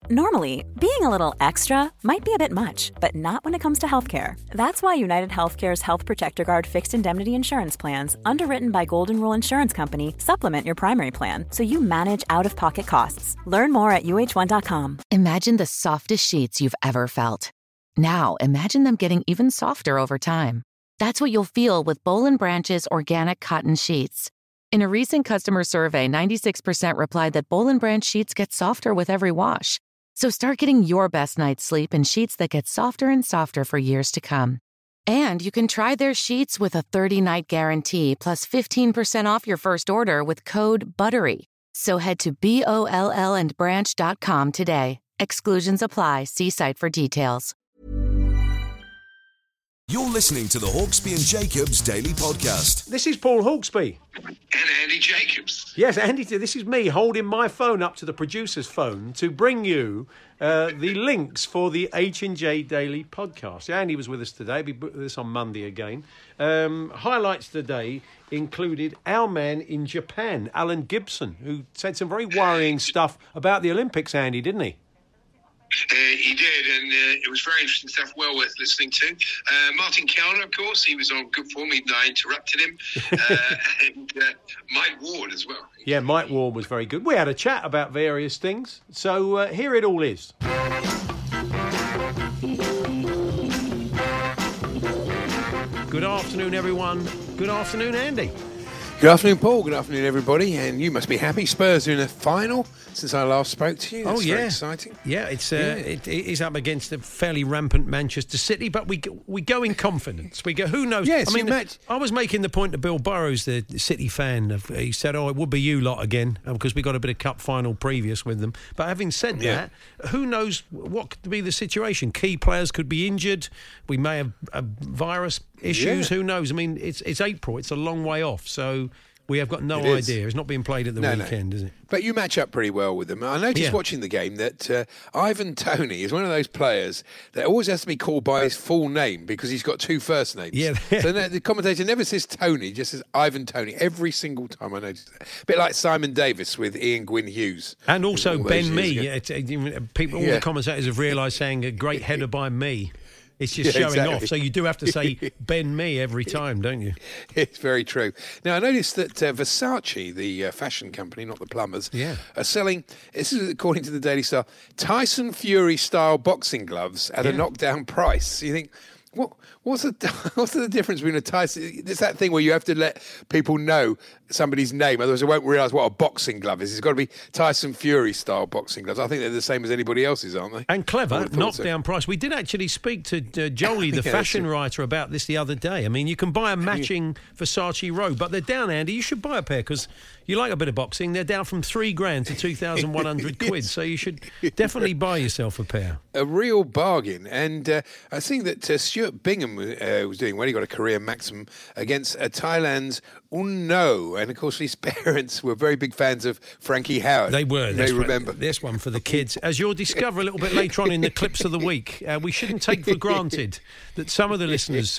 Normally, being a little extra might be a bit much, but not when it comes to healthcare. That's why United Healthcare's Health Protector Guard fixed indemnity insurance plans, underwritten by Golden Rule Insurance Company, supplement your primary plan so you manage out-of-pocket costs. Learn more at uh1.com. Imagine the softest sheets you've ever felt. Now, imagine them getting even softer over time. That's what you'll feel with Boll & Branch's organic cotton sheets. In a recent customer survey, 96% replied that Boll & Branch sheets get softer with every wash. So start getting your best night's sleep in sheets that get softer and softer for years to come. And you can try their sheets with a 30-night guarantee plus 15% off your first order with code BUTTERY. So head to BOLLandbranch.com today. Exclusions apply. See site for details. You're listening to the Hawksby and Jacobs Daily Podcast. This is Paul Hawksby. And Andy Jacobs. Yes, Andy, this is me holding my phone up to the producer's phone to bring you the links for the H&J Daily Podcast. Andy was with us today. He'll be with us on Monday again. Highlights today included our man in Japan, Alan Gibson, who said some very worrying stuff about the Olympics, Andy, didn't he? He did, and it was very interesting stuff, well worth listening to. Martin Kellner, of course, he was on good form, even though I interrupted him. And Mike Ward as well. Yeah, Mike Ward was very good. We had a chat about various things, so here it all is. Good afternoon, everyone. Good afternoon, Andy. Good afternoon, Paul. Good afternoon, everybody. And you must be happy. Spurs are in the final since I last spoke to you. That's very exciting. Yeah, it is up against a fairly rampant Manchester City, but we go in confidence. We go, who knows? Yes, I mean, I was making the point to Bill Burrows, the City fan. He said, it would be you lot again, because we got a bit of cup final previous with them. But having said that, who knows what could be the situation? Key players could be injured. We may have virus issues. Who knows? I mean, it's April. It's a long way off. So we have got no idea. It's not being played at the weekend, is it? But you match up pretty well with them. I noticed watching the game that Ivan Toney is one of those players that always has to be called by his full name because he's got two first names. Yeah. So the commentator never says Tony, just says Ivan Toney every single time I notice that. A bit like Simon Davis with Ian Gwynn Hughes. And also Ben Mee. People, all the commentators have realised saying a great header by me. It's just showing off. So you do have to say Ben Mee every time, don't you? It's very true. Now, I noticed that Versace, the fashion company, not the plumbers, are selling, this is according to the Daily Star, Tyson Fury-style boxing gloves at a knockdown price. So you think, what's the difference between a Tyson? It's that thing where you have to let people know somebody's name, otherwise they won't realise what a boxing glove is. It's got to be Tyson Fury-style boxing gloves. I think they're the same as anybody else's, aren't they? And clever, knockdown price. We did actually speak to Jolie, the fashion writer, about this the other day. I mean, you can buy a matching Versace robe, but they're down, Andy. You should buy a pair because you like a bit of boxing. They're down from $3,000 to 2,100 quid, so you should definitely buy yourself a pair. A real bargain. And I think that Stuart Bingham was doing well. He got a career maximum against Thailand's Unno. And, of course, his parents were very big fans of Frankie Howard. They were. They remember. This one for the kids. As you'll discover a little bit later on in the clips of the week, we shouldn't take for granted that some of the listeners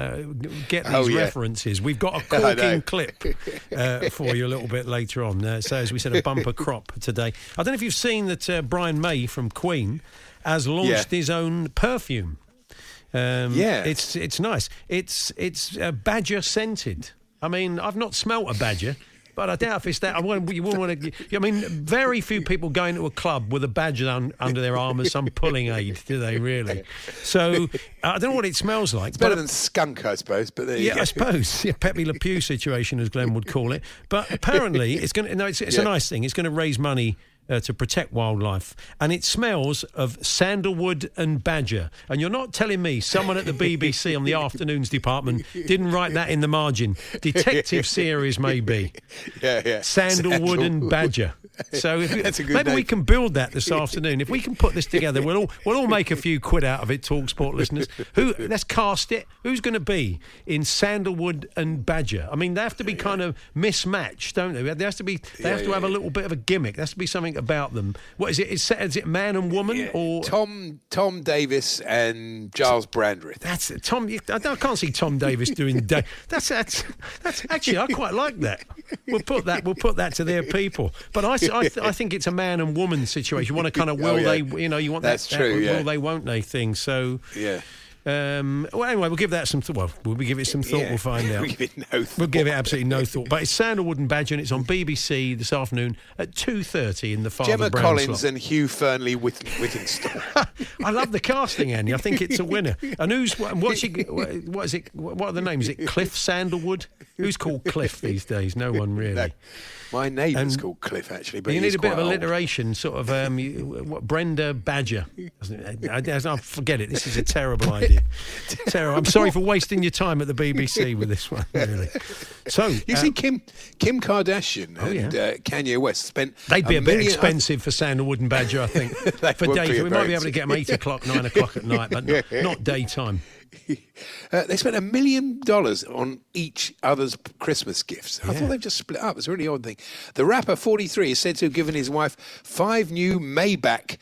get these references. We've got a corking clip for you a little bit later on. So, as we said, a bumper crop today. I don't know if you've seen that Brian May from Queen has launched his own perfume. It's nice. It's badger scented. I mean, I've not smelt a badger, but I doubt if it's that. You wouldn't want to. I mean, very few people go into a club with a badger under their arm as some pulling aid, do they? Really? So I don't know what it smells like. It's better than skunk, I suppose. But there you go. I suppose. Pepe Le Pew situation, as Glenn would call it. But apparently, it's going to. No, it's a nice thing. It's going to raise money to protect wildlife, and it smells of sandalwood and badger. And you're not telling me someone at the BBC on the afternoons department didn't write that in the margin. Detective series, maybe. Sandalwood and badger. So maybe we can build that this afternoon. If we can put this together, we'll all make a few quid out of it. TalkSport listeners, let's cast it. Who's going to be in sandalwood and badger? I mean, they have to be kind of mismatched, don't they? They have to have a little bit of a gimmick. There has to be something about them. What is it? Is it man and woman or Tom Davis and Giles Brandreth? That's it. Tom. I can't see Tom Davis doing. That's actually I quite like that. We'll put that to their people. But I I think it's a man and woman situation. You want to kind of will they, you want That's that true, will they, won't they thing. So yeah. Well, anyway, we'll give that some thought. Well, will we give it some thought? Yeah. We'll find out. We'll give it no thought. We'll give it absolutely no thought. But it's Sandalwood and Badger, and it's on BBC this afternoon at 2:30 in the Father Gemma Brown Collins slot. and Hugh Fernley Whittingstall. I love the casting, Andy. I think it's a winner. And what is it? What are the names? Is it Cliff Sandalwood? Who's called Cliff these days? No one really. No. My neighbour's called Cliff, actually. But you need a bit of old. alliteration, sort of. Brenda Badger. I forget it. This is a terrible idea. Terrible. I'm sorry for wasting your time at the BBC with this one. Really. So you see, Kim Kardashian and Kanye West spent. They'd be a bit expensive for Sandalwood and Badger, I think. For daytime, we might be able to get them 8 o'clock, 9 o'clock at night, but not daytime. They spent $1 million on each other's Christmas gifts. I thought they've just split up. It's a really odd thing. The rapper, 43, is said to have given his wife 5 new Maybach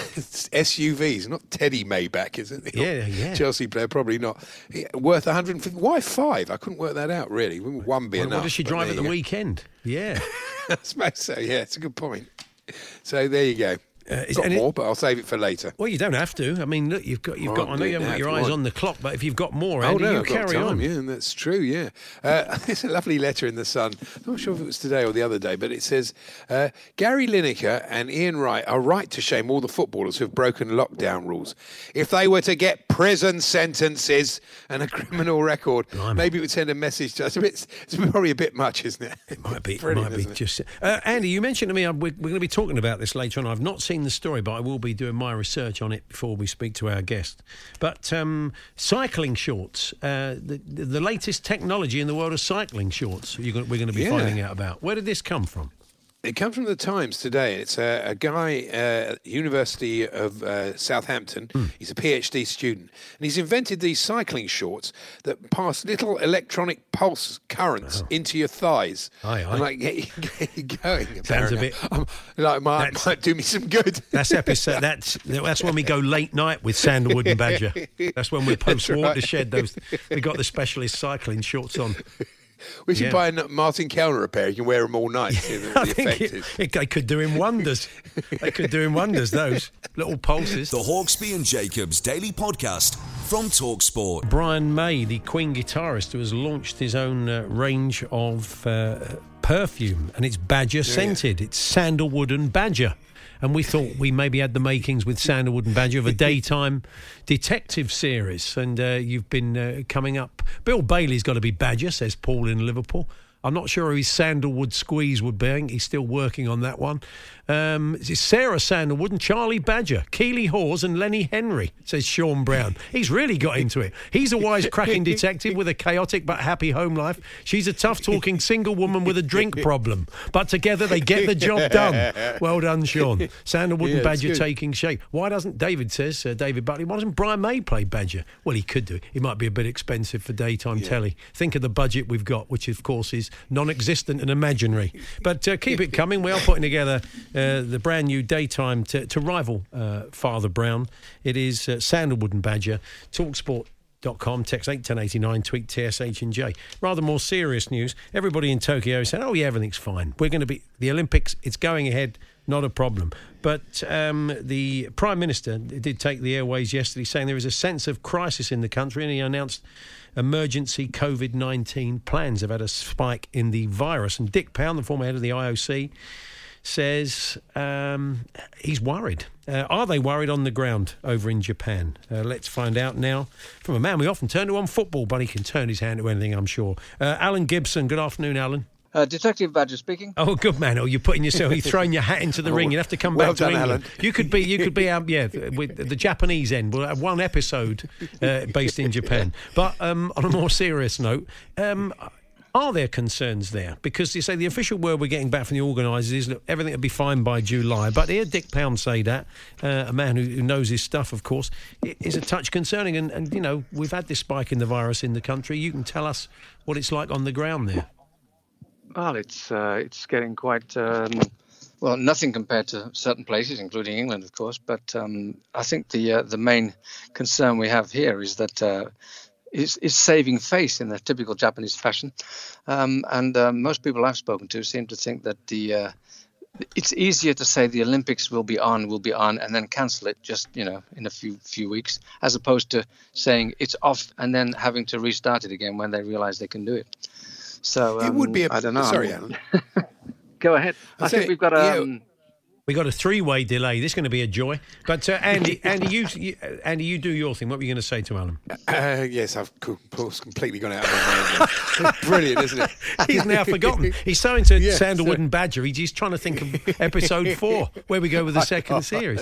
SUVs. Not Teddy Maybach, is it? Yeah. Chelsea player, probably not. Worth 150. Why 5? I couldn't work that out, really. Wouldn't one be enough? What does she drive at the weekend? Yeah. I suppose so, yeah. It's a good point. So there you go. Got more, but I'll save it for later. Well, you don't have to. I mean, look, you've got. I know you haven't got your eyes on the clock, but if you've got more, Andy, you carry on. Yeah, that's true. Yeah, there's a lovely letter in the Sun. I'm not sure if it was today or the other day, but it says Gary Lineker and Ian Wright are right to shame all the footballers who have broken lockdown rules. If they were to get prison sentences and a criminal record, maybe it would send a message to us. It's probably a bit much, isn't it? It might be. Just Andy, you mentioned to me we're going to be talking about this later on. I've not seen the story, but I will be doing my research on it before we speak to our guest. But cycling shorts, the latest technology in the world of cycling shorts, we're going to be finding out about. Where did this come from? It comes from the Times today. It's a guy at University of Southampton. He's a PhD student. And he's invented these cycling shorts that pass little electronic pulse currents into your thighs. And like get you going. Sounds a bit... might do me some good. That's episode. That's when we go late night with Sandalwood and Badger. That's when we post Watershed. We got the specialist cycling shorts on. We should buy Martin Kellner a pair. You can wear them all night. They could do him wonders. They could do him wonders, those little pulses. The Hawksbee and Jacobs Daily Podcast from TalkSport. Brian May, the Queen guitarist, who has launched his own range of perfume, and it's Badger scented. It's Sandalwood and Badger. And we thought we maybe had the makings with Sandalwood and Badger of a daytime detective series. And you've been coming up. Bill Bailey's got to be Badger, says Paul in Liverpool. I'm not sure who his Sandalwood squeeze would be. He's still working on that one. It's Sarah Sandalwood and Charlie Badger, Keely Hawes and Lenny Henry, says Sean Brown. He's really got into it. He's a wisecracking detective with a chaotic but happy home life. She's a tough-talking single woman with a drink problem. But together they get the job done. Well done, Sean. Sandalwood and Badger taking shape. Why doesn't, David says, David Buckley, why doesn't Brian May play Badger? Well, he could do. He might be a bit expensive for daytime telly. Think of the budget we've got, which of course is non-existent and imaginary. But keep it coming. We are putting together the brand new daytime to rival Father Brown. It is Sandalwood and Badger. TalkSport.com, text 81089, tweet TSH and J. Rather more serious news. Everybody in Tokyo is saying, oh yeah, everything's fine. We're going to be the Olympics. It's going ahead. Not a problem. But the Prime Minister did take the airways yesterday saying there is a sense of crisis in the country, and he announced emergency COVID-19 plans. Have had a spike in the virus. And Dick Pound, the former head of the IOC, says he's worried. Are they worried on the ground over in Japan? Let's find out now from a man we often turn to on football, but he can turn his hand to anything, I'm sure. Alan Gibson, good afternoon, Alan. Detective Badger speaking. Oh, good man. Oh, you're throwing your hat into the ring. You'd have to come back to England. Alan. You could be with the Japanese end. We'll have one episode based in Japan. But on a more serious note, are there concerns there? Because you say the official word we're getting back from the organisers is that everything will be fine by July. But hear Dick Pound say that, a man who knows his stuff, of course, it is a touch concerning. And, you know, we've had this spike in the virus in the country. You can tell us what it's like on the ground there. Well, it's getting quite nothing compared to certain places, including England, of course. But I think the main concern we have here is that is saving face in the typical Japanese fashion, and most people I've spoken to seem to think that it's easier to say the Olympics will be on, and then cancel it just, in a few weeks, as opposed to saying it's off and then having to restart it again when they realize they can do it. So it would be I don't know. Sorry, Alan. Go ahead. I think we've got a... We got a 3-way delay. This is going to be a joy. But Andy, you do your thing. What were you going to say to Alan? Yes, I've completely gone out of my mind. Brilliant, isn't it? He's now forgotten. He's so into Sandalwood and Badger. He's trying to think of episode 4, where we go with the second series.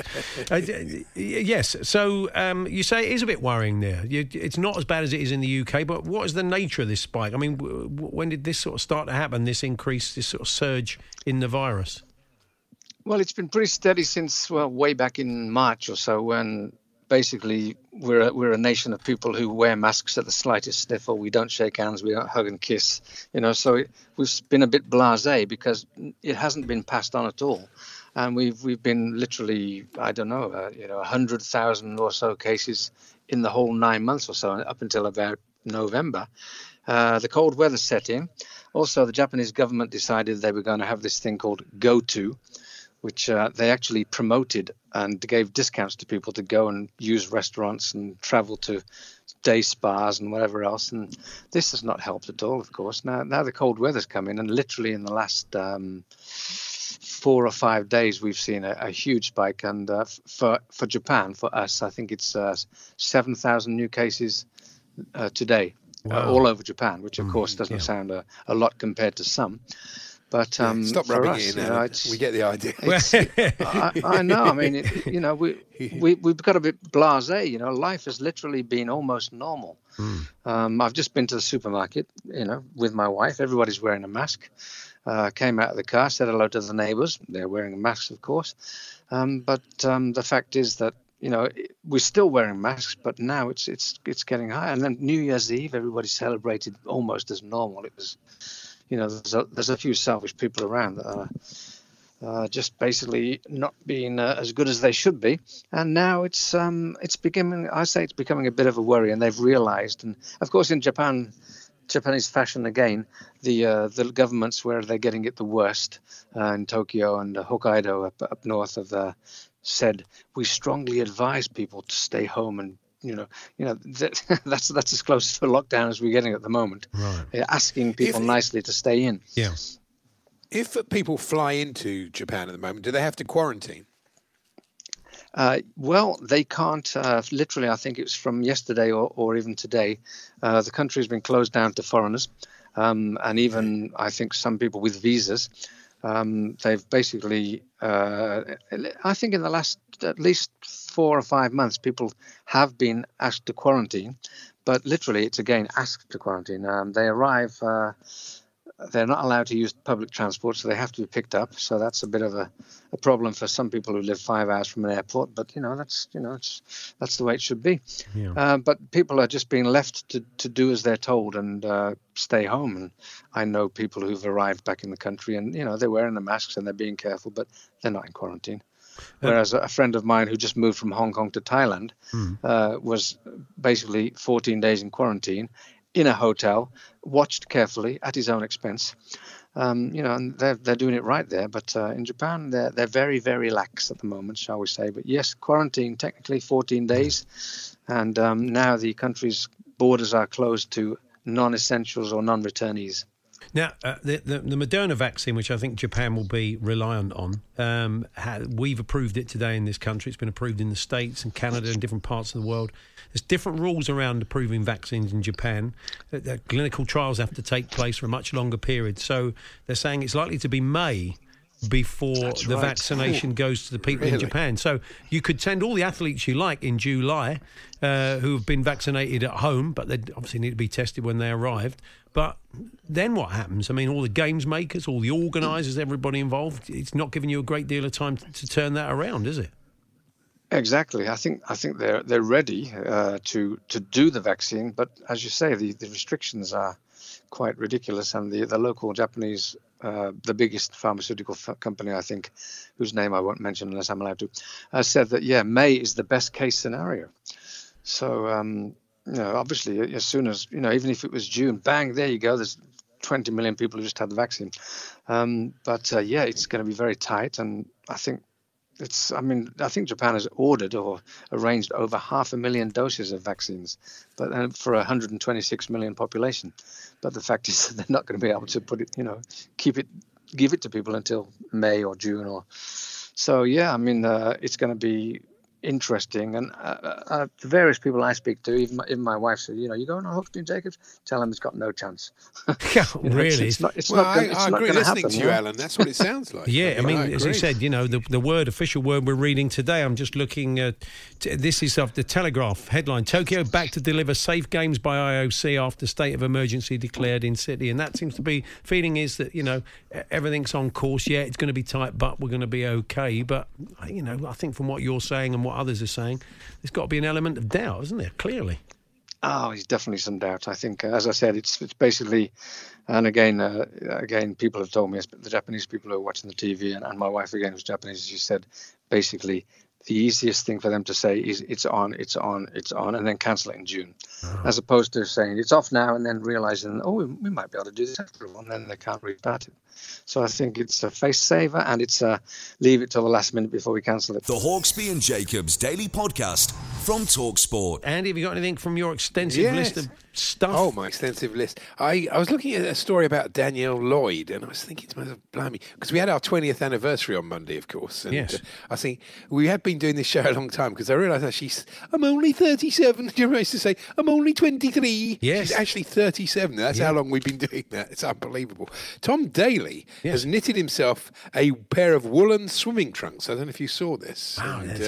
Yes. So you say it is a bit worrying there. It's not as bad as it is in the UK. But what is the nature of this spike? I mean, when did this sort of start to happen? This increase, this sort of surge in the virus? Well, it's been pretty steady since, way back in March or so, when basically we're a nation of people who wear masks at the slightest sniffle. We don't shake hands, we don't hug and kiss, so we've been a bit blasé because it hasn't been passed on at all. And we've been literally, 100,000 or so cases in the whole 9 months or so, up until about November. The cold weather set in. Also, the Japanese government decided they were going to have this thing called Go-To, which they actually promoted and gave discounts to people to go and use restaurants and travel to day spas and whatever else. And this has not helped at all, of course. Now the cold weather's come in, and literally in the last 4 or 5 days, we've seen a huge spike. And for Japan, for us, I think it's 7,000 new cases today, all over Japan, which, of course, doesn't sound a lot compared to some. But stop rubbing it in. We get the idea. I know. I mean, we've got a bit blasé. Life has literally been almost normal. I've just been to the supermarket, with my wife. Everybody's wearing a mask. Came out of the car, said hello to the neighbours. They're wearing masks, of course. But the fact is that we're still wearing masks, but now it's getting higher. And then New Year's Eve, everybody celebrated almost as normal. It was. There's a few selfish people around that are just basically not being as good as they should be, and now it's becoming. I say it's becoming a bit of a worry, and they've realised. And of course, in Japanese fashion again, the governments where they're getting it the worst, in Tokyo and Hokkaido up north of said we strongly advise people to stay home and. That's as close to a lockdown as we're getting at the moment. Right. Asking people nicely to stay in. Yeah. If people fly into Japan at the moment, do they have to quarantine? Well, they can't. Literally, I think it was from yesterday or even today. The country has been closed down to foreigners, and even I think some people with visas. They've basically, I think in the last at least 4 or 5 months, people have been asked to quarantine, but literally it's again asked to quarantine. They arrive, they're not allowed to use public transport, so they have to be picked up. So that's a bit of a problem for some people who live 5 hours from an airport. But that's the way it should be. Yeah. But people are just being left to do as they're told and stay home. And I know people who've arrived back in the country, and they're wearing the masks and they're being careful, but they're not in quarantine. Whereas a friend of mine who just moved from Hong Kong to Thailand was basically 14 days in quarantine in a hotel, watched carefully at his own expense. And they're doing it right there. But in Japan, they're very, very lax at the moment, shall we say. But yes, quarantine, technically 14 days. And now the country's borders are closed to non-essentials or non-returnees. Now, the Moderna vaccine, which I think Japan will be reliant on, we've approved it today in this country. It's been approved in the States and Canada and different parts of the world. There's different rules around approving vaccines in Japan. The clinical trials have to take place for a much longer period. So they're saying it's likely to be May before the vaccination goes to the people in Japan. So you could send all the athletes you like in July who have been vaccinated at home, but they obviously need to be tested when they arrived. But then what happens? I mean, all the games makers, all the organisers, everybody involved, it's not giving you a great deal of time to turn that around, is it? Exactly. I think they're ready to do the vaccine, but as you say, the restrictions are quite ridiculous, and the local Japanese, the biggest pharmaceutical company, I think, whose name I won't mention unless I'm allowed to, said that May is the best case scenario. So obviously, as soon as even if it was June, bang, there you go. There's 20 million people who just had the vaccine. But it's going to be very tight, and I think Japan has ordered or arranged over 500,000 doses of vaccines, but for a 126 million population. But the fact is that they're not going to be able to put it, give it to people until May or June so. It's going to be interesting, and the various people I speak to, even my wife said, you going on Hawksbee and Jacobs? Tell them it's got no chance. Really? I agree listening to you, Alan. That's what it sounds like. Yeah, as you said, the official word we're reading today, I'm just looking at, this is of the Telegraph headline, Tokyo back to deliver safe games by IOC after state of emergency declared in city. And that seems to be, feeling is that, everything's on course. Yeah, it's going to be tight, but we're going to be okay. But, I think from what you're saying and what others are saying, there's got to be an element of doubt, isn't there? Clearly. Oh, there's definitely some doubt. I think, as I said, it's basically, and again, people have told me, the Japanese people who are watching the TV, and my wife again, who's Japanese, she said, basically, the easiest thing for them to say is it's on, and then cancel it in June, as opposed to saying it's off now and then realizing, we might be able to do this after all, and then they can't restart it. So I think it's a face saver, and it's leave it till the last minute before we cancel it. The Hawksbee and Jacobs Daily Podcast from TalkSport. Andy, have you got anything from your extensive list of stuff? Oh, my extensive list. I was looking at a story about Danielle Lloyd, and I was thinking to myself, blimey, because we had our 20th anniversary on Monday, of course. And yes. I think we have been doing this show a long time, because I realised that I'm only 37. You used to say, I'm only 23. Yes. She's actually 37. That's how long we've been doing that. It's unbelievable. Tom Daly has knitted himself a pair of woolen swimming trunks. I don't know if you saw this. Wow, and,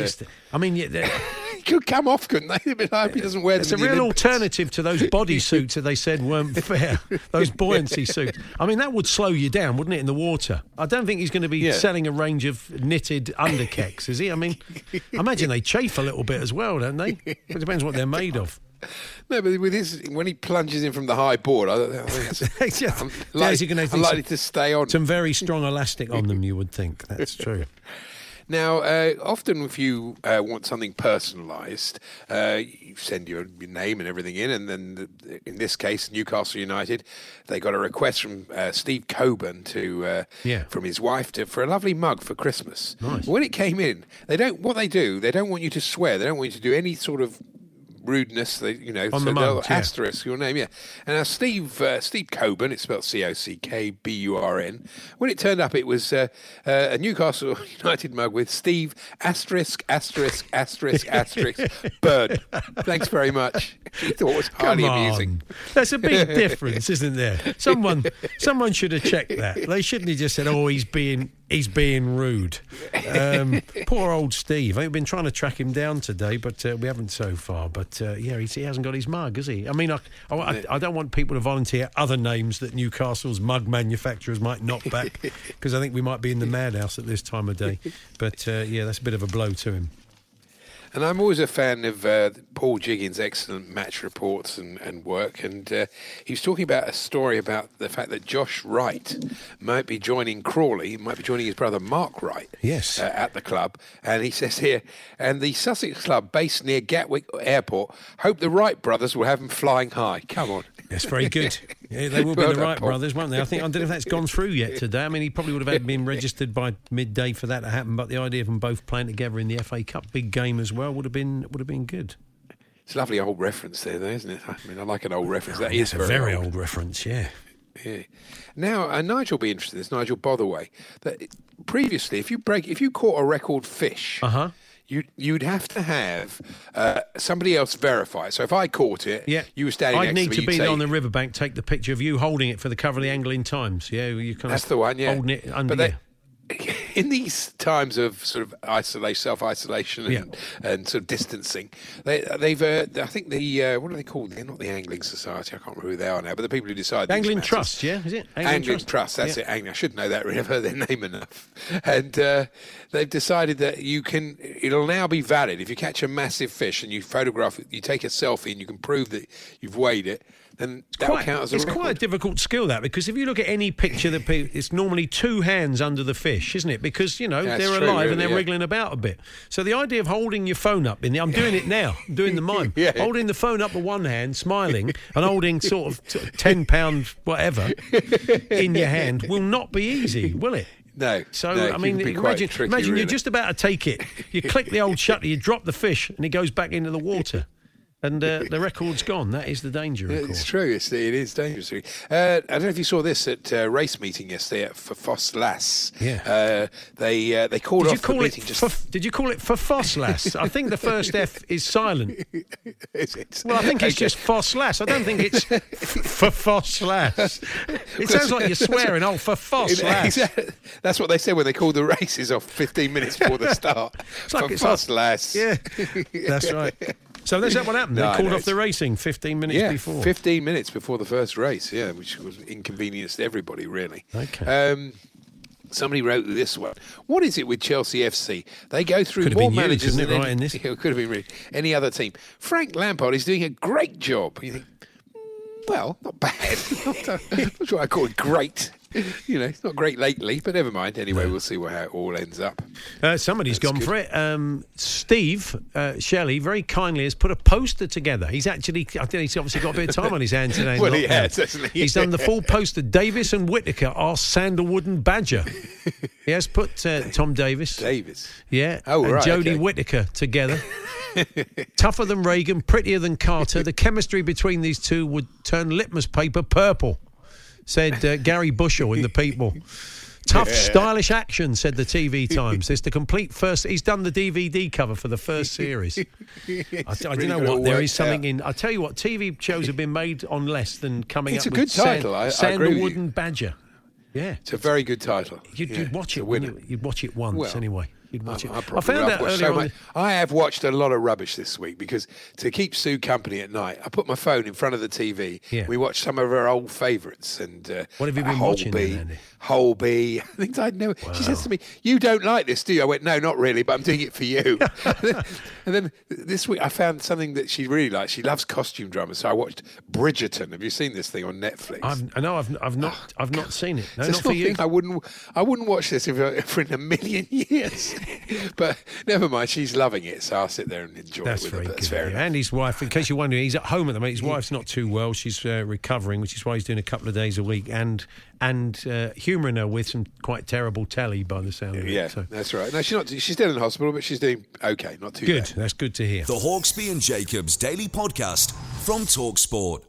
it could come off, couldn't they? I hope he doesn't wear them. It's a real alternative to those bodysuits that they said weren't fair, those buoyancy suits. That would slow you down, wouldn't it, in the water? I don't think he's going to be selling a range of knitted underkecks, is he? I imagine they chafe a little bit as well, don't they? It depends what they're made of. No, but with his, when he plunges in from the high board, I think it's unlikely to stay on. Some very strong elastic on them, you would think. That's true. Now, often if you want something personalised, you send your name and everything in, and then in this case, Newcastle United, they got a request from Steve Coburn from his wife for a lovely mug for Christmas. Nice. When it came in, they don't want you to swear. They don't want you to do any sort of rudeness, on the mug, asterisk your name, And now Steve Coburn, it's spelled Cockburn. When it turned up, it was a Newcastle United mug with Steve asterisk Bird. Thanks very much. I thought it was highly amusing. That's a big difference, isn't there? Someone should have checked that. They shouldn't have just said, he's being rude. Poor old Steve. I've been trying to track him down today, but we haven't so far. But he hasn't got his mug, has he? I don't want people to volunteer other names that Newcastle's mug manufacturers might knock back, because I think we might be in the madhouse at this time of day. But that's a bit of a blow to him. And I'm always a fan of Paul Jiggins' excellent match reports and work. And he was talking about a story about the fact that Josh Wright might be joining Crawley, might be joining his brother Mark Wright at the club. And he says here, and the Sussex club based near Gatwick Airport hope the Wright brothers will have him flying high. Come on. That's very good. Yeah, they will be the Wright brothers, won't they? I don't know if that's gone through yet today. He probably would have been registered by midday for that to happen, but the idea of them both playing together in the FA Cup big game as well would have been good. It's a lovely old reference there, though, isn't it? I like an old reference. That is a very old reference, yeah. Yeah. Now, Nigel will be interested in this, Nigel Botherway, that previously, if you caught a record fish, you'd have to have somebody else verify. So if I caught it, you were standing next to me. I'd need to be on the riverbank, take the picture of you holding it for the cover of the Angling Times. Yeah, you kind that's the one. Yeah, holding it under. In these times of sort of self-isolation and sort of distancing, they've I think the what are they called? They're not the Angling Society. I can't remember who they are now, but the people who decide Angling Trust, is it? Angling Trust, that's it. I should know that. I've heard their name enough. And they've decided that it'll now be valid if you catch a massive fish and you photograph it, you take a selfie and you can prove that you've weighed it. And that'll count as a record. It's quite a difficult skill, that, because if you look at any picture it's normally two hands under the fish. fish, isn't it? Because, you know, That's they're true, alive really, and they're yeah. wriggling about a bit. So the idea of holding your phone up I'm doing it now. I'm doing the mime. Yeah. Holding the phone up with one hand, smiling, and holding sort of £10 whatever in your hand will not be easy, will it? No. So, no, I mean, it can be quite tricky, imagine really. you're just about to take it. You click the old shutter, you drop the fish, and it goes back into the water. And the record's gone. That is the danger, of course. It's true. It is dangerous. I don't know if you saw this at race meeting yesterday for Foss Lass. Yeah. They called Did off you call the it? meeting. Did you call it for Foss Lass? I think the first F is silent. Is it? Well, I think it's Okay. just Foss Lass. I don't think it's for Foss Lass. It sounds like you're swearing. Oh, for Foss Lass. That's what they said when they called the races off 15 minutes before the start. like For it's Foss like- Lass. Yeah, that's right. So that's what happened. They No, called no, off the racing 15 minutes Yeah, before. 15 minutes before the first race, yeah, which was inconvenienced everybody, really. Okay. Somebody wrote this one. What is it with Chelsea FC? They go through Could have more been you, managers couldn't it, than right in this? It could have been really any other team. Frank Lampard is doing a great job. You think, well, not bad. Not sure I call it great. You know, it's not great lately, but never mind. Anyway, we'll see how it all ends up. Somebody's That's gone good. for it. Steve Shelley very kindly has put a poster together. I think he's obviously got a bit of time on his hands today. Well, he lockdown. has, hasn't he? He's done the full poster. Davis and Whittaker are Sandalwood and Badger. He has put Tom Davis. Davis. Yeah. Oh, and right, Jodie okay. Whittaker together. Tougher than Reagan, prettier than Carter. The chemistry between these two would turn litmus paper purple, said Gary Bushell in The People. Tough, stylish action, said the TV Times. It's the complete first. He's done the DVD cover for the first series. I don't know what. There is something in. I tell you what, TV shows have been made on less than coming It's up a with good title, I agree with Sandalwood you. and Badger. Yeah. It's a very good title. You'd watch it's a it. winner. You'd watch it once Well, anyway. You'd watch it. I probably found will. out I've watched earlier so on. much. I have watched a lot of rubbish this week because to keep Sue company at night, I put my phone in front of the TV. Yeah. We watched some of her old favourites and What have you been watching then, Andy? Holby, things I'd never. She says to me, "You don't like this, do you?" I went, "No, not really, but I'm doing it for you." and then this week I found something that she really likes. She loves costume drama, so I watched Bridgerton. Have you seen this thing on Netflix? I've not seen it. No, It's not for you. I wouldn't watch this for in a million years. But never mind, she's loving it, so I'll sit there and enjoy That's it with very her. good. That's fair enough. And his wife, in case you're wondering, he's at home at the moment. His wife's not too well. She's recovering, which is why he's doing a couple of days a week and humouring her with some quite terrible telly by the sound of it. Yeah, So. that's right. No, she's still in hospital, but she's doing okay, not too Good. bad. That's good to hear. The Hawksby and Jacobs Daily Podcast from TalkSport.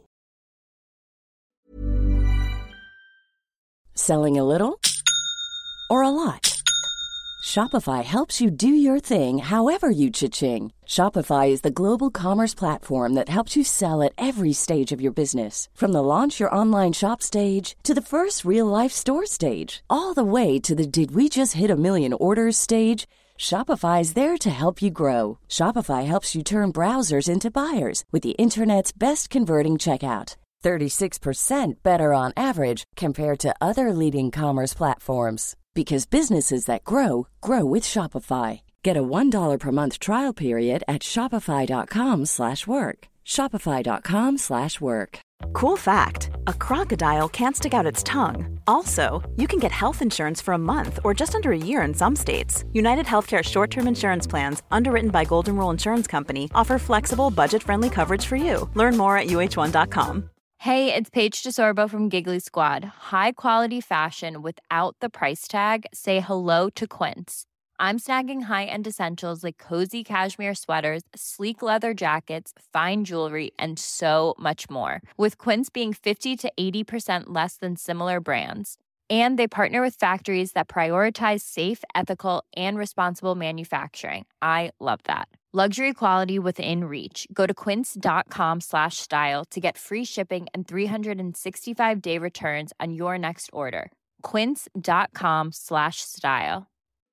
Selling a little or a lot? Shopify helps you do your thing however you cha-ching. Shopify is the global commerce platform that helps you sell at every stage of your business. From the launch your online shop stage to the first real-life store stage, all the way to the did we just hit a million orders stage. Shopify is there to help you grow. Shopify helps you turn browsers into buyers with the internet's best converting checkout. 36% better on average compared to other leading commerce platforms. Because businesses that grow, grow with Shopify. Get a $1 per month trial period at shopify.com/work. Shopify.com/work. Cool fact, a crocodile can't stick out its tongue. Also, you can get health insurance for a month or just under a year in some states. United Healthcare short-term insurance plans, underwritten by Golden Rule Insurance Company, offer flexible, budget-friendly coverage for you. Learn more at uh1.com. Hey, it's Paige DeSorbo from Giggly Squad. High quality fashion without the price tag. Say hello to Quince. I'm snagging high-end essentials like cozy cashmere sweaters, sleek leather jackets, fine jewelry, and so much more. With Quince being 50 to 80% less than similar brands. And they partner with factories that prioritize safe, ethical, and responsible manufacturing. I love that. Luxury quality within reach. Go to quince.com/style to get free shipping and 365-day returns on your next order. Quince.com/style.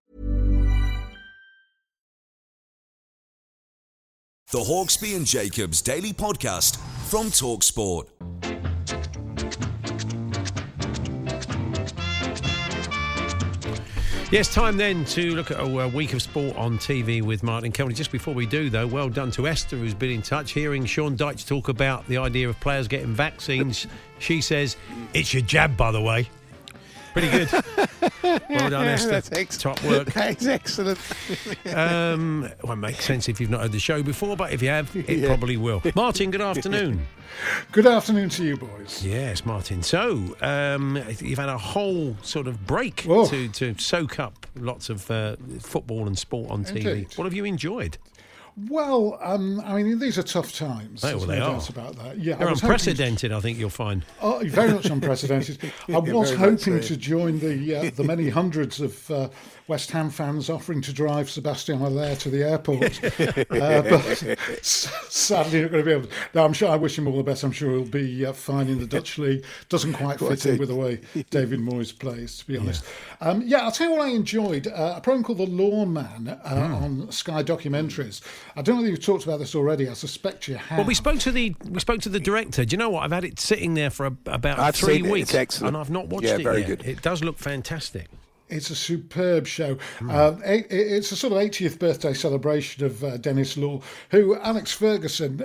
The Hawksby and Jacobs Daily Podcast from TalkSport. Yes, time then to look at a week of sport on TV with Martin Kelly. Just before we do, though, well done to Esther, who's been in touch. Hearing Sean Dyche talk about the idea of players getting vaccines, she says, it's your jab, by the way. Pretty good. Well done, Esther. That's Top work. That's excellent. Won't make sense if you've not heard the show before, but if you have, it probably will. Martin, good afternoon. Good afternoon to you, boys. Yes, Martin. So, you've had a whole sort of break to soak up lots of football and sport on TV. Indeed. What have you enjoyed? Well, I mean, these are tough times. Oh, well, they no are. doubt about that. Yeah, They're unprecedented, I think you'll find. Oh, very much unprecedented. I was hoping to join the many hundreds of West Ham fans offering to drive Sebastian Haller to the airport, but sadly not going to be able to. No, I'm sure. I wish him all the best. I'm sure he'll be fine in the Dutch league. Doesn't quite fit in with the way David Moyes plays, to be honest. I'll tell you what I enjoyed. A program called The Lawman on Sky Documentaries. I don't know whether you've talked about this already. I suspect you have. Well, we spoke to the director. Do you know what? I've had it sitting there for about 3 weeks, it's excellent. and I've not watched it very yet. Good. It does look fantastic. It's a superb show. It's a sort of 80th birthday celebration of Denis Law, who Alex Ferguson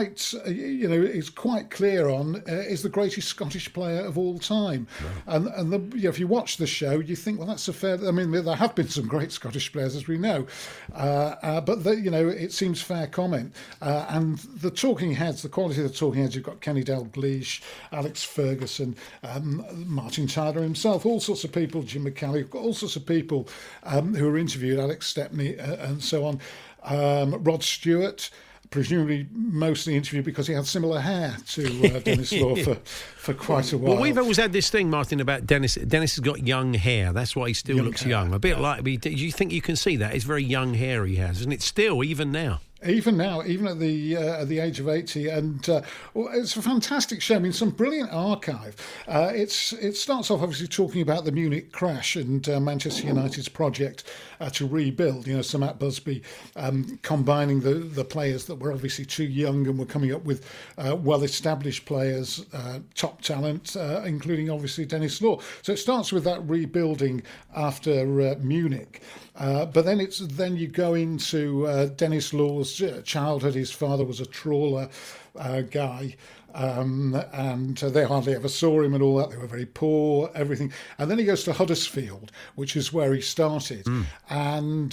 is quite clear on is the greatest Scottish player of all time. Right. And if you watch the show, you think, well, that's a fair. I mean, there have been some great Scottish players, as we know, but it seems fair comment. And the talking heads, the quality of the talking heads, you've got Kenny Dalglish, Alex Ferguson, Martin Tyler himself, all sorts of people, Jim McCallie. Got all sorts of people who were interviewed, Alex Stepney and so on. Rod Stewart, presumably mostly interviewed because he had similar hair to Denis Law for quite a while. Well, we've always had this thing, Martin, about Denis. Denis has got young hair. That's why he still looks young. A bit like. Do you think you can see that? It's very young hair he has, isn't it? Still, even now. Even now, even at the age of 80, and it's a fantastic show. I mean, some brilliant archive. It starts off obviously talking about the Munich crash and Manchester United's project to rebuild. Sir Matt Busby combining the players that were obviously too young and were coming up with well-established players, top talent, including obviously Denis Law. So it starts with that rebuilding after Munich. But then you go into Denis Law's childhood. His father was a trawler guy, and they hardly ever saw him and all that. They were very poor, everything. And then he goes to Huddersfield, which is where he started. And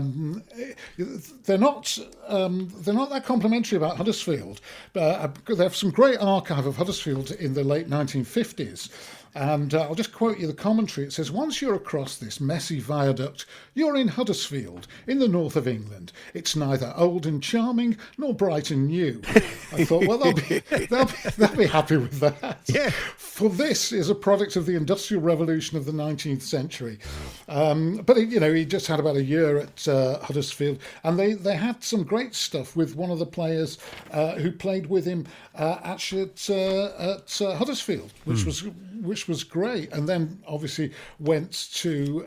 they're not that complimentary about Huddersfield. But they have some great archive of Huddersfield in the late 1950s. And I'll just quote you the commentary. It says, "Once you're across this messy viaduct, you're in Huddersfield, in the north of England. It's neither old and charming nor bright and new." I thought, well, they'll be happy with that. Yeah. For this is a product of the Industrial Revolution of the 19th century. But he just had about a year at Huddersfield, and they had some great stuff with one of the players who played with him actually at Huddersfield, which was great, and then obviously went to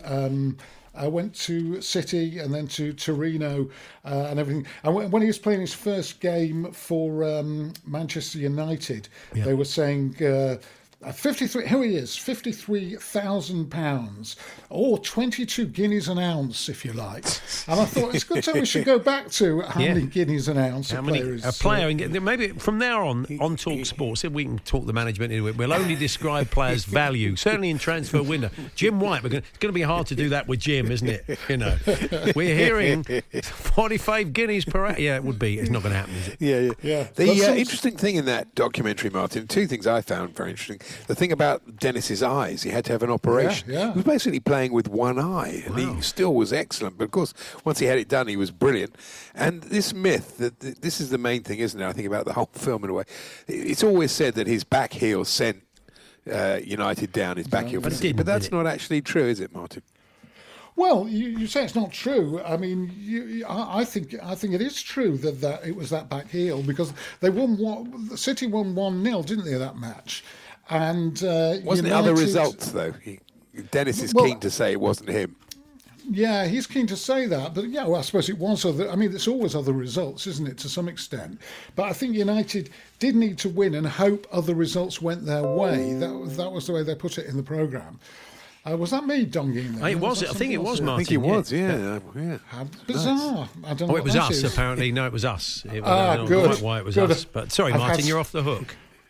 City and then to Torino and everything. And when he was playing his first game for Manchester United, they were saying 53. Here he is, £53,000, or 22 guineas an ounce, if you like. And I thought it's a good time we should go back to how many guineas an ounce a player is. A player, maybe from now on Talk Sports, if we can talk the management into it, we'll only describe players' value. Certainly in transfer window. Jim White, it's going to be hard to do that with Jim, isn't it? We're hearing 45 guineas per hour. Yeah, it would be. It's not going to happen, is it? Yeah. The interesting thing in that documentary, Martin, two things I found very interesting. The thing about Denis's eyes, he had to have an operation. Yeah. He was basically playing with one eye, and he still was excellent. But of course, once he had it done, he was brilliant. And this myth, that this is the main thing, isn't it? I think about the whole film in a way. It's always said that his back heel sent United down. His back heel, but that's not actually true, is it, Martin? Well, you say it's not true. I mean, I think it is true that it was that back heel, because they won. City won 1-0, didn't they, that match? And wasn't it other results though? Denis is keen to say it wasn't him. Yeah, he's keen to say that, but I suppose it was other. I mean, it's always other results, isn't it, to some extent? But I think United did need to win and hope other results went their way. That was the way they put it in the programme. Was that me donging there? I think it was, Martin. I think it was, yeah. Bizarre. I don't know. It was us, apparently. No, it was us. Good. Quite why it was us. But sorry, Martin, you're off the hook.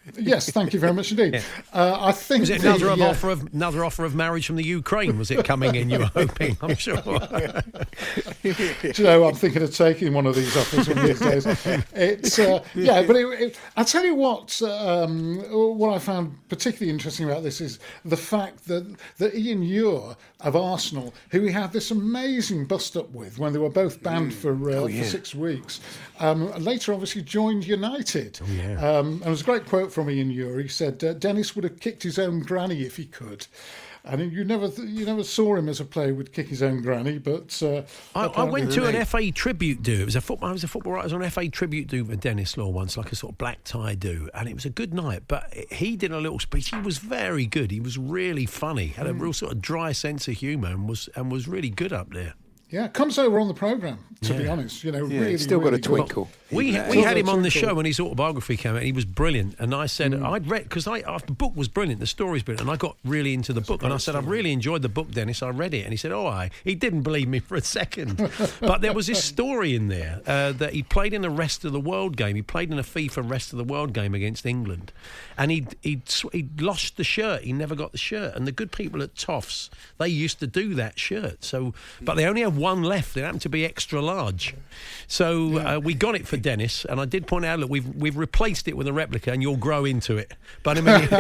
Yes, thank you very much indeed. Yeah. I think was it another offer of marriage from the Ukraine? Was it coming in? You were hoping, I'm sure. Do you know, I'm thinking of taking one of these offers one of these days. It's but I tell you what I found particularly interesting about this is the fact that Ian Ure of Arsenal, who we had this amazing bust-up with when they were both banned for 6 weeks, later obviously joined United. Oh, yeah. And there was a great quote from Ian Ure. He said, Dennis would have kicked his own granny if he could. And you never saw him as a player who would kick his own granny, but I went to an FA tribute do. I was a football writer on an FA tribute do with Dennis Law once, like a sort of black tie do, and it was a good night. But he did a little speech. He was very good. He was really funny. Had a real sort of dry sense of humour, and was really good up there. Yeah, comes over on the really, he's still really got a twinkle. We had him on the show when his autobiography came out, and he was brilliant. And I said, I'd read, because the book was brilliant, the story's brilliant, and I got really into the book. And I said, I've really enjoyed the book, Dennis. I read it. And he said, he didn't believe me for a second. But there was this story in there that he played in a Rest of the World game. He played in a FIFA Rest of the World game against England. And he'd lost the shirt. He never got the shirt. And the good people at Toffs, they used to do that shirt. But they only had one left. It happened to be extra large. So we got it for Dennis, and I did point out, look, we've replaced it with a replica, and you'll grow into it. But I mean,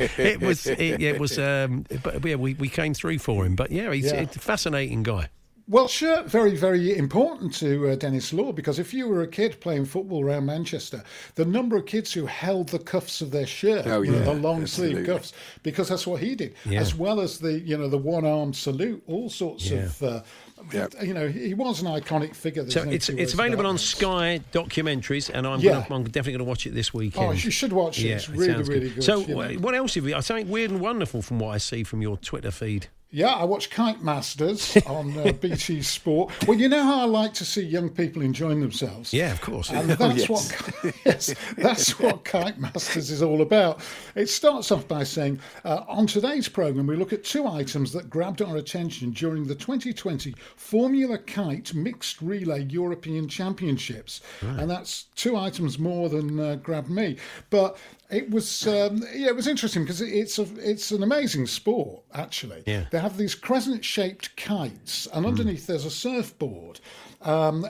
we came through for him. But he's a fascinating guy. Well, shirt very, very important to Dennis Law, because if you were a kid playing football around Manchester, the number of kids who held the cuffs of their shirt, the long sleeve cuffs, because that's what he did, as well as the one-armed salute, all sorts of. He was an iconic figure. So it's available on Sky Documentaries, and I'm definitely going to watch it this weekend. Oh, you should watch it. It's really good. So what else have you? Something weird and wonderful from what I see from your Twitter feed. Yeah, I watch Kite Masters on BT Sport. Well, you know how I like to see young people enjoying themselves. Yeah, of course. And that's what Kite Masters is all about. It starts off by saying, on today's programme, we look at 2 items that grabbed our attention during the 2020 Formula Kite Mixed Relay European Championships. Right. And that's 2 items more than grabbed me. But it was interesting because it's an amazing sport, actually. Yeah. They have these crescent-shaped kites, and underneath there's a surfboard, and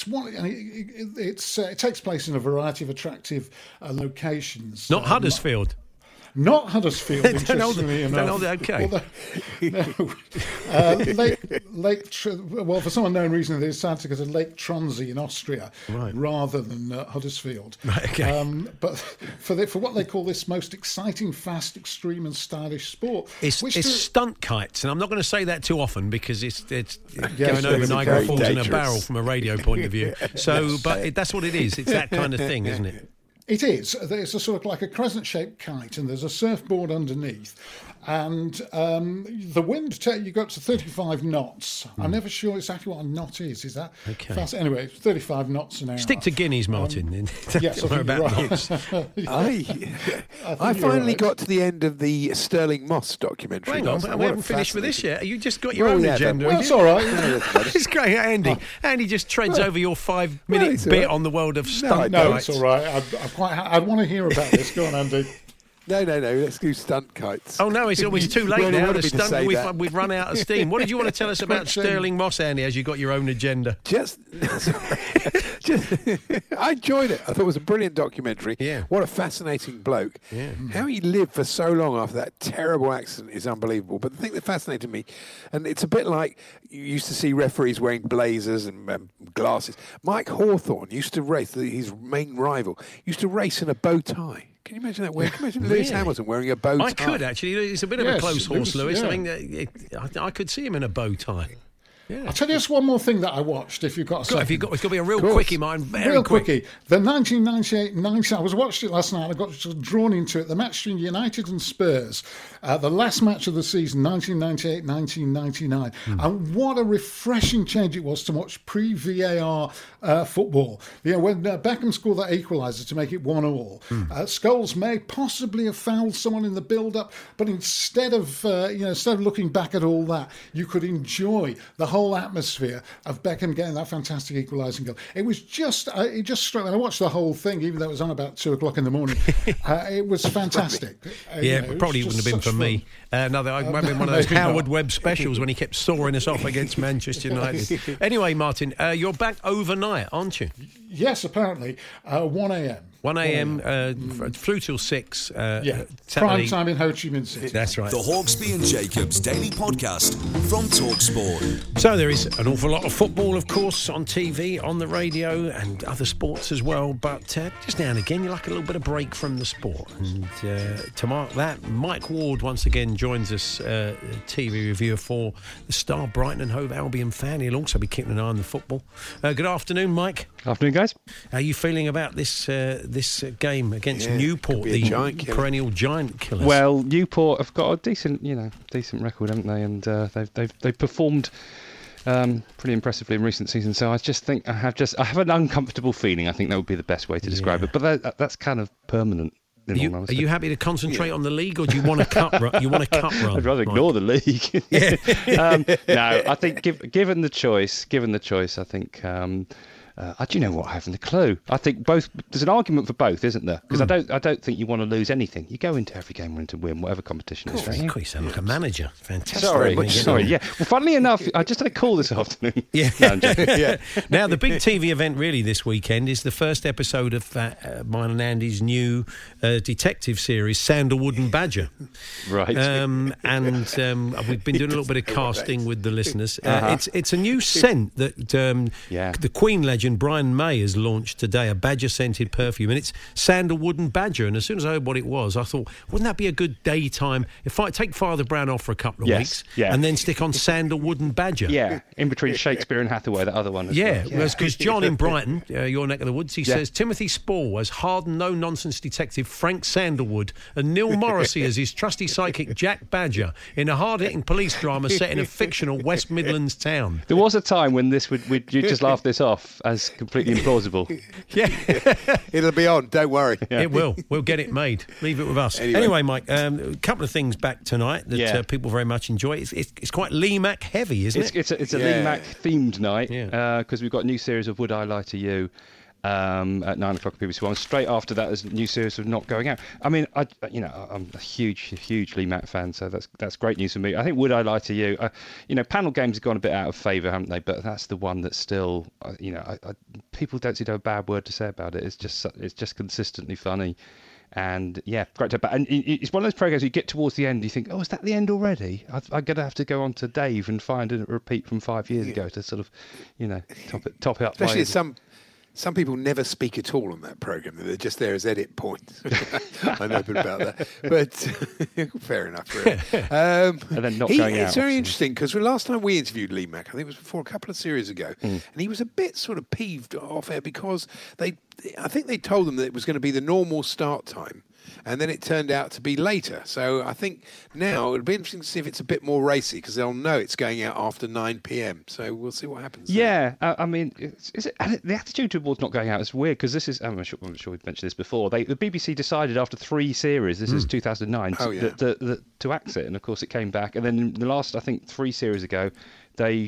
it takes place in a variety of attractive locations. Not Huddersfield. Not Huddersfield, interestingly enough. Okay. Well, for some unknown reason, they decided to go to Lake Tronsey in Austria rather than Huddersfield. Right, okay. But for what they call this most exciting, fast, extreme and stylish sport. It's stunt kites, and I'm not going to say that too often because it's going over Niagara Falls in a barrel from a radio point of view. But that's what it is. It's that kind of thing, isn't it? It is. It's a sort of like a crescent-shaped kite, and there's a surfboard underneath. And the wind, you go up to 35 knots. I'm never sure exactly what a knot is. Is that fast? Anyway, 35 knots an hour. Stick to guineas, Martin. Yes, I finally got to the end of the Sterling Moss documentary. Hang on, we haven't finished with this yet. You just got your own agenda. Well, that's all right. It's great, Andy. Andy just treads over your 5-minute bit on the world of stunt No, kites. it's all right. I want to hear about this. Go on, Andy. No. Let's do stunt kites. Oh no, it's always too late now. We've run out of steam. What did you want to tell us about Sterling Moss, Andy? As you got your own agenda. I enjoyed it. I thought it was a brilliant documentary. Yeah. What a fascinating bloke. Yeah. How he lived for so long after that terrible accident is unbelievable. But the thing that fascinated me, and it's a bit like you used to see referees wearing blazers and glasses. Mike Hawthorne used to race. His main rival used to race in a bow tie. Can you imagine that? Can you imagine Lewis Hamilton wearing a bow tie? I could, actually. It's a bit of a close horse, Lewis. Yeah. I mean, I could see him in a bow tie. Yeah. I'll tell you just one more thing that I watched, if you've got a second. It's got to be a real quickie, mine. Very quickie. The 1998-90, I watched it last night. I got drawn into it. The match between United and Spurs, the last match of the season, 1998-1999. And what a refreshing change it was to watch pre-VAR football. When Beckham scored that equaliser to make it 1-1, Scholes may possibly have fouled someone in the build-up, but instead of looking back at all that, you could enjoy the whole atmosphere of Beckham getting that fantastic equalising goal. It was just, it just struck me. I watched the whole thing, even though it was on about 2:00 in the morning. It was fantastic. But probably wouldn't have been for me. It might have been one of those Howard Webb specials when he kept sawing us off against Manchester United. Anyway, Martin, you're back overnight, aren't you? Yes, apparently. 1 a.m. 1 a.m. Through till 6. Prime time in Ho Chi Minh City. That's right. The Hawksby and Jacobs Daily Podcast from TalkSport. So there is an awful lot of football, of course, on TV, on the radio, and other sports as well. But just now and again, you like a little bit of break from the sport. And to mark that, Mike Ward once again joins us, TV reviewer for the Star Brighton and Hove Albion fan. He'll also be keeping an eye on the football. Good afternoon, Mike. Afternoon, guys. How are you feeling about this game against Newport, the perennial giant killers? Well, Newport have got a decent record, haven't they? And they've performed pretty impressively in recent seasons. So I just think I have an uncomfortable feeling. I think that would be the best way to describe it. But that's kind of permanent. Are you happy to concentrate on the league, or do you want a cup run? I'd rather ignore the league. No, I think given the choice, I think. Do you know what? I haven't a clue. I think both. There's an argument for both, isn't there? Because I don't think you want to lose anything. You go into every game wanting to win, whatever competition it is. You sound like a manager. Fantastic. Sorry. Yeah. Well, funnily enough, I just had a call this afternoon. Yeah. No, I'm joking. Yeah. Now, the big TV event really this weekend is the first episode of mine and Andy's new detective series, Sandalwood and Badger. Right. We've been doing a little bit of casting with the listeners. It's a new scent that the Queen legend Brian May has launched today, a badger-scented perfume, and it's Sandalwood and Badger. And as soon as I heard what it was, I thought, wouldn't that be a good daytime? If I take Father Brown off for a couple of weeks and then stick on Sandalwood and Badger. Yeah, in between Shakespeare and Hathaway, that other one. Because John in Brighton, your neck of the woods, he says Timothy Spall as hardened, no-nonsense detective Frank Sandalwood and Neil Morrissey as his trusty psychic Jack Badger in a hard-hitting police drama set in a fictional West Midlands town. There was a time when you'd just laugh this off as completely implausible. It'll be on, don't worry. It will. We'll get it made. Leave it with us. Anyway, Mike, a couple of things back tonight that people very much enjoy. It's quite Lee Mack heavy, isn't it? It's a Lee Mack themed night because we've got a new series of Would I Lie to You at 9:00 at BBC One. Straight after that, there's a new series of Not Going Out. I mean, I'm a huge Lee Mack fan, so that's great news for me. I think Would I Lie to You? Panel games have gone a bit out of favour, haven't they? But that's the one that's still, people don't seem to have a bad word to say about it. It's just consistently funny. And great to have. And it's one of those programmes you get towards the end, you think, oh, is that the end already? I'm going to have to go on to Dave and find a repeat from 5 years ago to sort of, top it up. Especially some people never speak at all on that programme. They're just there as edit points. I know a bit about that. But fair enough, really. And then Not Going Out. It's very interesting because last time we interviewed Lee Mack, I think it was before a couple of series ago, and he was a bit sort of peeved off air because I think they told them that it was going to be the normal start time. And then it turned out to be later. So I think now it'll be interesting to see if it's a bit more racy because they'll know it's going out after 9 p.m. So we'll see what happens. Yeah, I mean, the attitude towards Not Going Out is weird because this is, I'm sure we've mentioned this before, the BBC decided after 3 series, this is 2009, to axe it. And of course it came back. And then in the last, I think, 3 series ago, they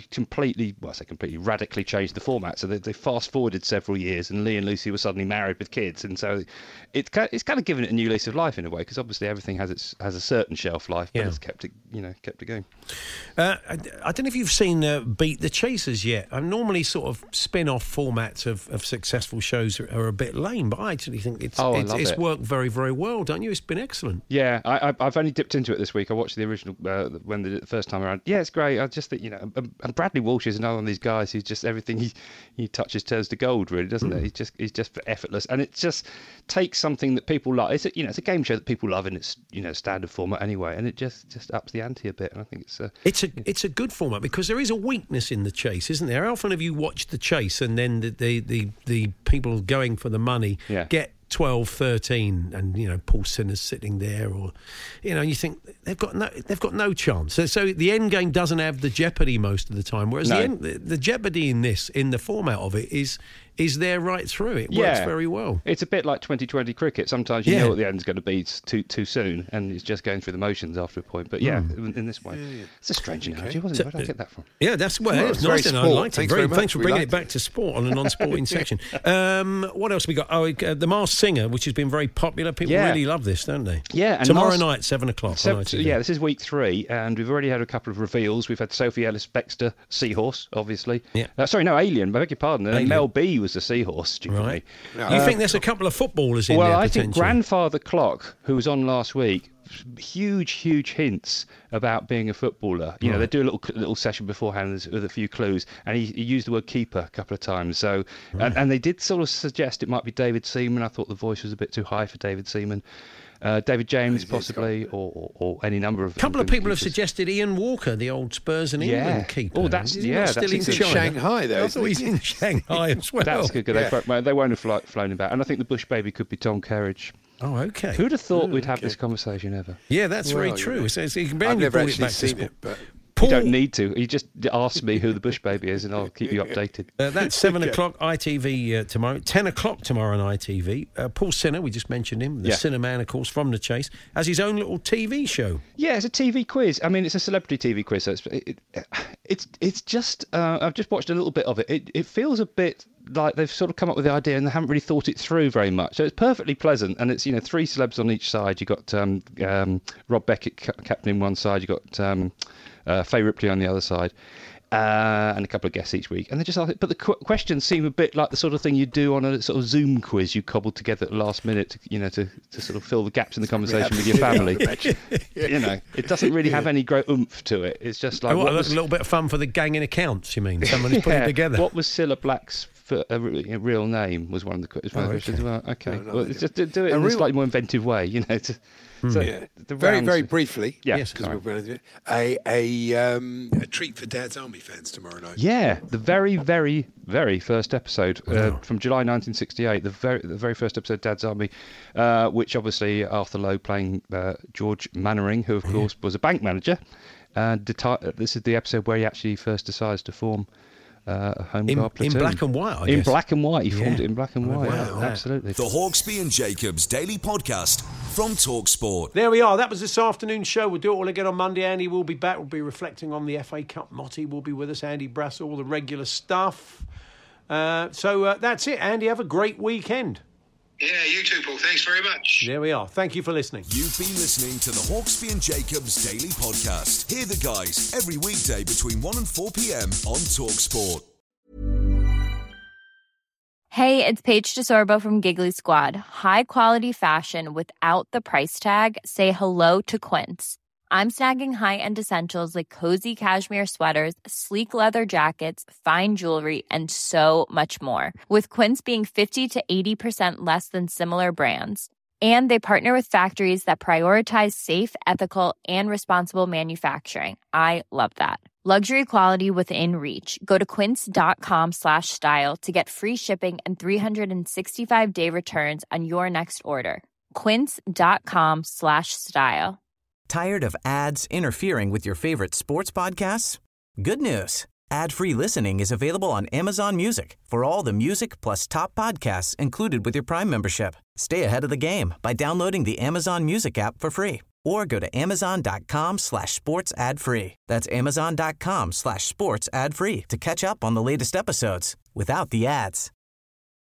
radically changed the format. So they fast-forwarded several years and Lee and Lucy were suddenly married with kids. And so it's kind of given it a new lease of life in a way because obviously everything has a certain shelf life, but it's kept it going. I don't know if you've seen Beat the Chasers yet. Normally sort of spin-off formats of successful shows are a bit lame, but I actually think it's worked very, very well, don't you? It's been excellent. Yeah, I've only dipped into it this week. I watched the original when they did it the first time around. Yeah, it's great. I just think, and Bradley Walsh is another one of these guys who's just everything he touches turns to gold, really, doesn't it? He's just effortless, and it just takes something that people love. It's a game show that people love in its standard format anyway, and it just ups the ante a bit. And I think it's a good format because there is a weakness in the chase, isn't there? How often have you watched the chase and then the people going for the money get 12, 13, and Paul Sinner's sitting there, or you think they've got no chance. So the end game doesn't have the jeopardy most of the time, whereas the jeopardy in the format of it is is there right through. It works very well. It's a bit like 2020 cricket. Sometimes you know what the end's going to be too soon, and it's just going through the motions after a point. But in this way, it's a strange analogy, wasn't it? Where did I get that from? Yeah, that's it's nice, and I liked it. Thanks for bringing it back to sport on a non-sporting section. What else we got? The Masked Singer, which has been very popular. People really love this, don't they? Yeah. And tomorrow night, 7 o'clock. Yeah, this is week 3, and we've already had a couple of reveals. We've had Sophie Ellis-Bextor, Seahorse, obviously. Yeah. Alien. I beg your pardon. Mel B was the Seahorse. Right. You think there's a couple of footballers in there? Well, I think Grandfather Clock, who was on last week, huge hints about being a footballer. You know, they do a little session beforehand with a few clues, and he used the word keeper a couple of times. So, and they did sort of suggest it might be David Seaman. I thought the voice was a bit too high for David Seaman. David James, possibly, or any number of... A couple of people have suggested Ian Walker, the old Spurs and England keeper. Oh, that's still in Shanghai, though. I thought he's in Shanghai as well. That's good. They won't have flown him back. And I think the Bush baby could be Tom Kerridge. Oh, okay. Who'd have thought we'd have this conversation ever? Yeah, that's very true. I've never actually seen it, but... You don't need to. You just ask me who the Bush baby is, and I'll keep you updated. That's 7 o'clock ITV tomorrow. 10 o'clock tomorrow on ITV. Paul Sinner, we just mentioned him, the Cineman, of course, from The Chase, has his own little TV show. Yeah, it's a TV quiz. I mean, it's a celebrity TV quiz. So it's just. I've just watched a little bit of it. It feels a bit like they've sort of come up with the idea and they haven't really thought it through very much. So it's perfectly pleasant, and it's 3 celebs on each side. You've got Rob Beckett captaining one side. You've got Faye Ripley on the other side, and a couple of guests each week. And they just ask it, but the questions seem a bit like the sort of thing you do on a sort of Zoom quiz you cobbled together at the last minute, to sort of fill the gaps in the conversation with your family. It doesn't really have any great oomph to it. It's just like a little bit of fun for the gang in accounts. You mean someone who's putting it together? What was Cilla Black's real name? Was one of the questions. Well, okay. Well, just do it in a slightly more inventive way. Very briefly. Yeah. Yes, because we're running a treat for Dad's Army fans tomorrow night. Yeah, the very, very, very first episode from July 1968. The very first episode of Dad's Army, which obviously Arthur Lowe playing George Mannering, who of course was a bank manager. This is the episode where he actually first decides to form a home guard platoon. In black and white, I guess. In black and white. He formed it in black and white. Wow. Absolutely. The Hawksbee and Jacobs Daily Podcast from TalkSport. There we are. That was this afternoon's show. We'll do it all again on Monday. Andy will be back. We'll be reflecting on the FA Cup. Motti will be with us. Andy Brass, all the regular stuff. So that's it. Andy, have a great weekend. Yeah, you too, Paul. Thanks very much. There we are. Thank you for listening. You've been listening to the Hawksbee and Jacobs Daily Podcast. Hear the guys every weekday between 1 and 4 p.m. on TalkSport. Hey, it's Paige DeSorbo from Giggly Squad. High quality fashion without the price tag. Say hello to Quince. I'm snagging high-end essentials like cozy cashmere sweaters, sleek leather jackets, fine jewelry, and so much more. With Quince being 50 to 80% less than similar brands. And they partner with factories that prioritize safe, ethical, and responsible manufacturing. I love that. Luxury quality within reach. Go to quince.com/style to get free shipping and 365-day returns on your next order. Quince.com/style. Tired of ads interfering with your favorite sports podcasts? Good news. Ad-free listening is available on Amazon Music for all the music plus top podcasts included with your Prime membership. Stay ahead of the game by downloading the Amazon Music app for free or go to amazon.com/sports ad free. That's amazon.com/sports ad free to catch up on the latest episodes without the ads.